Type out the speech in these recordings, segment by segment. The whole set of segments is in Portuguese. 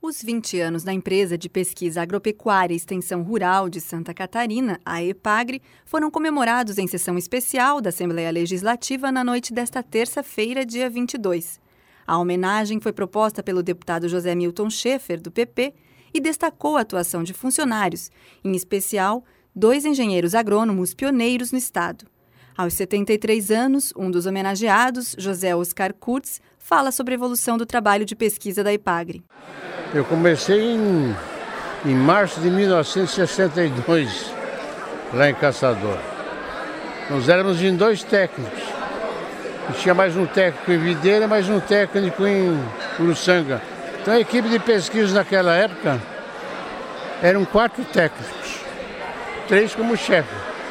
Os 20 anos da empresa de pesquisa agropecuária e extensão rural de Santa Catarina, a EPAGRE, foram comemorados em sessão especial da Assembleia Legislativa na noite desta terça-feira, dia 22. A homenagem foi proposta pelo deputado José Milton Schaeffer, do PP, e destacou a atuação de funcionários, em especial 2 engenheiros agrônomos pioneiros no estado. Aos 73 anos, um dos homenageados, José Oscar Kurtz, fala sobre a evolução do trabalho de pesquisa da EPAGRE. Eu comecei em março de 1962, lá em Caçador. Nós éramos em 2 técnicos. E tinha mais um técnico em Videira e mais um técnico em Uruçanga. Então a equipe de pesquisa naquela época eram 4 técnicos, 3 como chefe.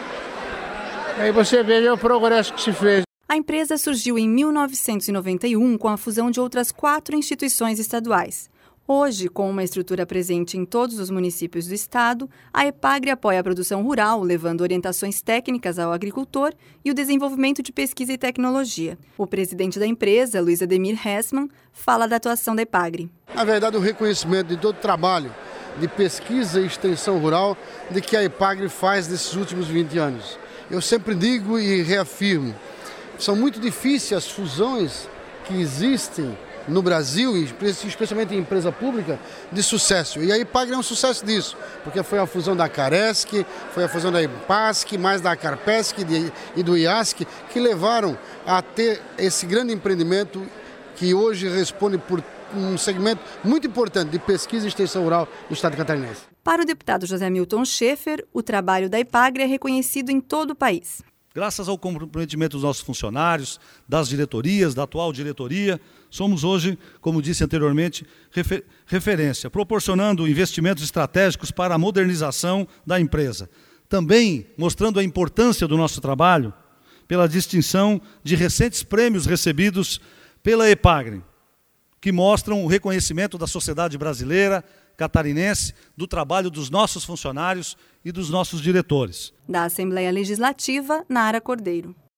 Aí você veja o progresso que se fez. A empresa surgiu em 1991 com a fusão de outras 4 instituições estaduais. Hoje, com uma estrutura presente em todos os municípios do estado, a EPAGRE apoia a produção rural, levando orientações técnicas ao agricultor e o desenvolvimento de pesquisa e tecnologia. O presidente da empresa, Luiz Ademir Hessmann, fala da atuação da EPAGRE. Na verdade, o reconhecimento de todo o trabalho de pesquisa e extensão rural de que a EPAGRE faz nesses últimos 20 anos. Eu sempre digo e reafirmo, são muito difíceis as fusões que existem no Brasil, especialmente em empresa pública, de sucesso. E a EPAGRE é um sucesso disso, porque foi a fusão da Caresc, foi a fusão da EPASC, mais da Carpesc e do IASC, que levaram a ter esse grande empreendimento que hoje responde por um segmento muito importante de pesquisa e extensão rural do estado catarinense. Para o deputado José Milton Schaeffer, o trabalho da EPAGRE é reconhecido em todo o país. Graças ao comprometimento dos nossos funcionários, das diretorias, da atual diretoria, somos hoje, como disse anteriormente, referência, proporcionando investimentos estratégicos para a modernização da empresa. Também mostrando a importância do nosso trabalho pela distinção de recentes prêmios recebidos pela EPAGRE, que mostram o reconhecimento da sociedade brasileira, catarinense, do trabalho dos nossos funcionários e dos nossos diretores. Da Assembleia Legislativa, Nara Cordeiro.